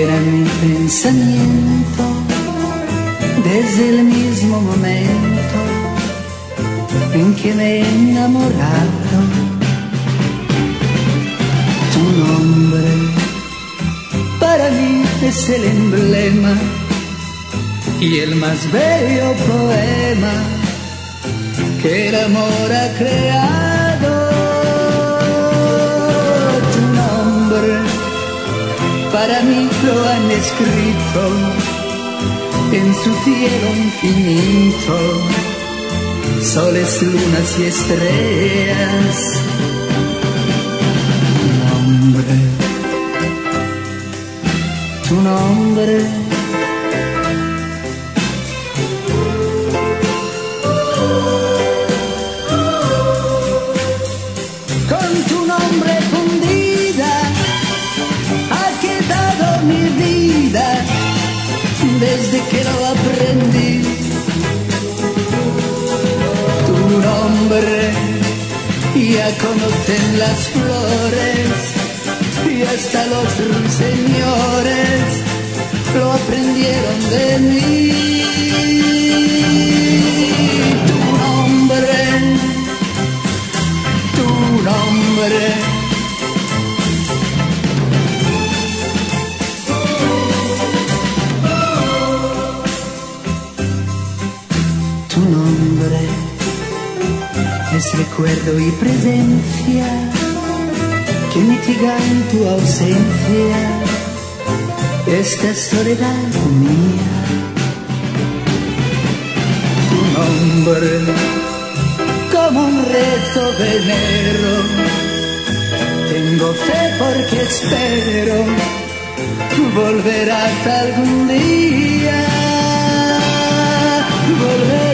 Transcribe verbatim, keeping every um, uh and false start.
era mi pensamiento desde el mismo momento en que me he enamorado. Tu nombre para mí es el emblema y el más bello poema que el amor ha creado. Tu nombre para mí lo han escrito en su cielo infinito, soles, lunas y estrellas. Tu nombre, tu nombre. Con tu nombre fundida ha quedado mi vida desde que lo aprendí. Tu nombre ya conocen las flores y hasta los ruiseñores lo aprendieron de mí. Tu nombre, tu nombre. Tu nombre es recuerdo y presencia que mitiga en tu ausencia esta soledad mía. Tu nombre como un rezo venero, tengo fe porque espero volverás algún día, volverás.